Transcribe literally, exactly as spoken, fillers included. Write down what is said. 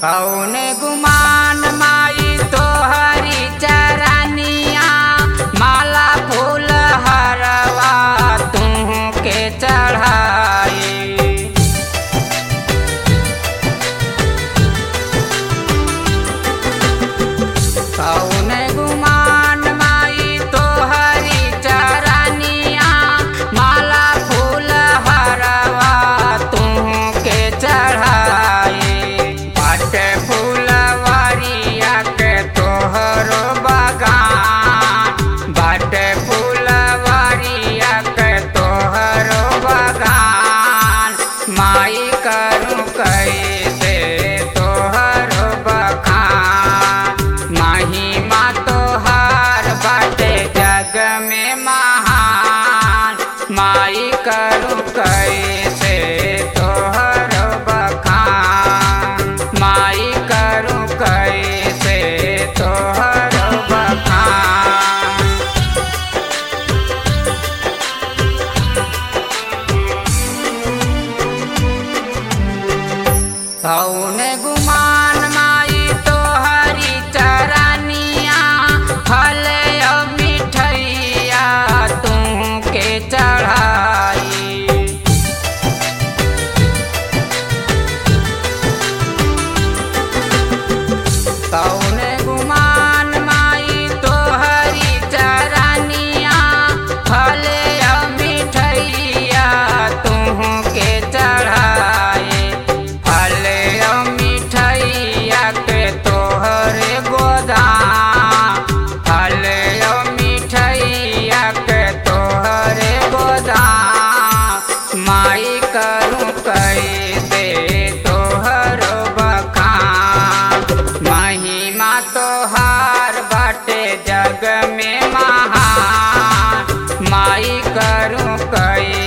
कौन गुमान माई तोहरी चरनिया माला फूल हरवा तू के चढ़ाई। कौन गुमान माई तोहरी चरनिया माला फूल हरवा तू के चढ़ाई। बाटे फूलवरिया के तोहरो बगान बाटे फूलवरिया के तोहरो बगान माई करू कैसे तोहरो बखान। महिमा तोहार बाटे जग में महान माई करू कैसे तोहरो बखान। माई करू कैसे तोहरो बखान। कौन गुमान माई तोहरी चरनिया फल मिठैया तू के चढ़ाई। कौन गुमान माई तोहरी चरनिया फल मिठैया तू के चढ़ाए। फल मिठैया के तोहरे गोदाम फल मिठैया के तोहरे गोदाम माई करू कैसे तोहरो बखान। महिमा तोहार बाटे जग में महान माई करू कैसे